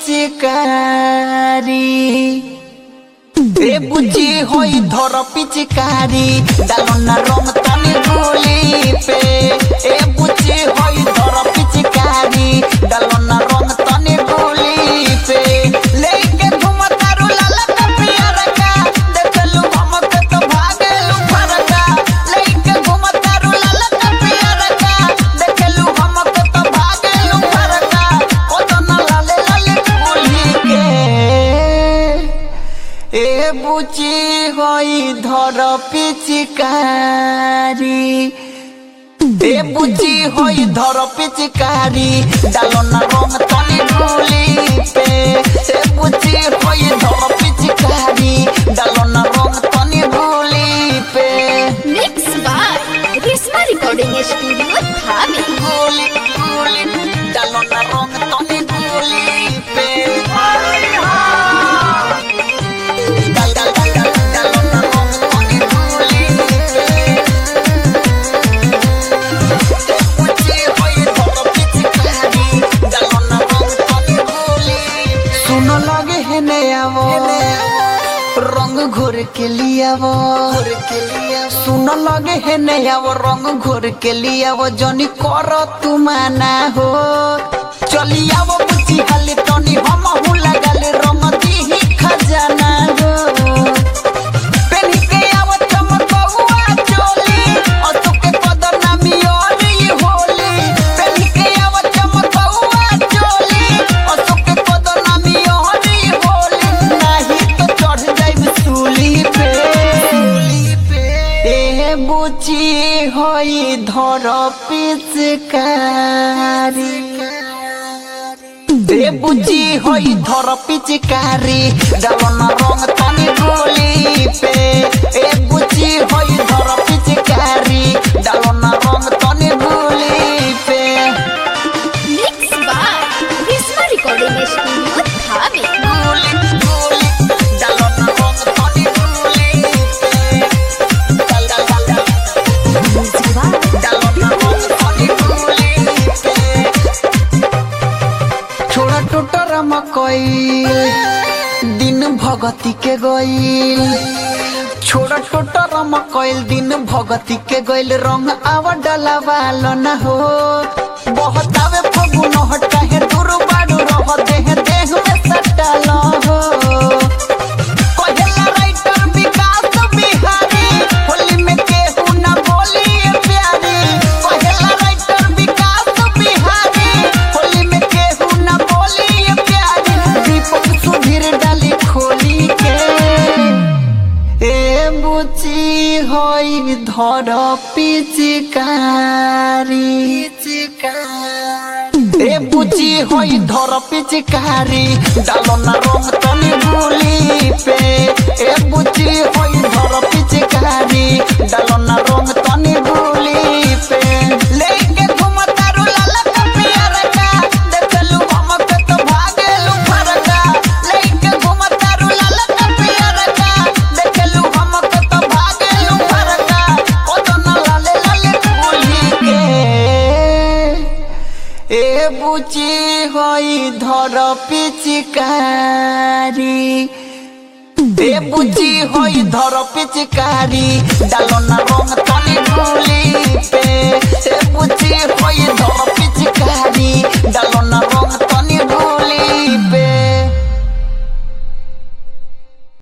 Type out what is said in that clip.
पिचकारी ए बुझी होई धर पिचकारी डालो ना रंग तनी गोली पे ए बुझी होई धर पिचकारी डालो ना रंग तनी गोली पे लेके घुमता रू लाला का प्यार का देखलू हमके तो भागलू फरका लेके घुमता रू लाला का प्यार का देखलू हमके तो भागलू फरका ओ तो ना लाले लाले गोली के ए बुझी होई धर पिचकारी ए बुझी होई धर पिचकारी डालो ना रंग तनी गोली पे ए बुझी होई धर पिचकारी डालो ना रंग तनी गोली पे mix by Rishma recording studio धामी गोली गोली डालो ना रंग तनी गोली पे रंग घोर के लिया वो सुन लगे है नया वो रंग घोर के लिया वो जनी करो तू माना हो चलिया वो बुझी हाले तनी हम हूँ लगाले रंग दी ही खजाना हो पेनी के आवो चमकौआ चोली और तुके कदर नामी और ये होली पेनी के आवो चमकौआ चोली और तुके कदर नामी और ये होली नहीं तो चढ़ जाइब सूली पे ए बुझी होई धर पिचकारी ए बुझी होई धर पिचकारी डालो ना रंग तनी गोली पे ए बुझी होई धर पिचकारी डालो ना रंग तनी गोली पे mix by Rishma recording studio धामी गोली गोली डालो ना रंग तनी गोली पे डालो ना रंग तनी गोली पे छोड़ा टोटर मकई दिन भगती के गईल छोड़ा टोटर मकईल दिन भगती के गईल रंग आवा डाला वालो न हो बहुत आवे फगुन हटा है दूर बाड़ू रह देह देह में सटाल हो कहेला राइटर विकास बिहारी होली में केहू ना बोली प्यारी कहेला राइटर विकास बिहारी होली में केहू ना बोली प्यारी दीपक सुधीर डाली खोली के ए बुझी होई धर पिचकारी ए बुझी होई धर पिचकारी डालो ना रंग तनी गोली पे ए बुझी होई धर पिचकारी डालो ना रंग तनी गोली पे लेके घुमता रू लाला का प्यार का देखलू हमके तो भागलू फरका लेके घुमता रू लाला का प्यार का देखलू हमके तो भागलू फरका ओ तो ना लाले लाले गोली के ए बुझी होई धर पिचकारी ए बुझी होई धर पिचकारी डालो